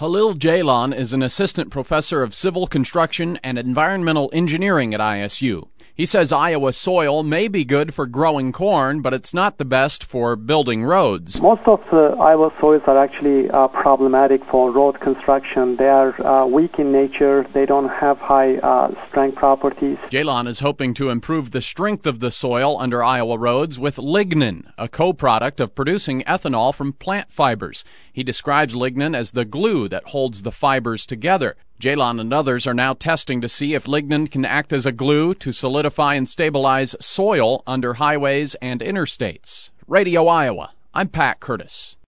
Halil Ceylan is an assistant professor of civil construction and environmental engineering at ISU. He says Iowa soil may be good for growing corn, but it's not the best for building roads. Most of the Iowa soils are actually problematic for road construction. They are weak in nature. They don't have high strength properties. Ceylan is hoping to improve the strength of the soil under Iowa roads with lignin, a co-product of producing ethanol from plant fibers. He describes lignin as the glue that holds the fibers together. Ceylan and others are now testing to see if lignin can act as a glue to solidify and stabilize soil under highways and interstates. Radio Iowa, I'm Pat Curtis.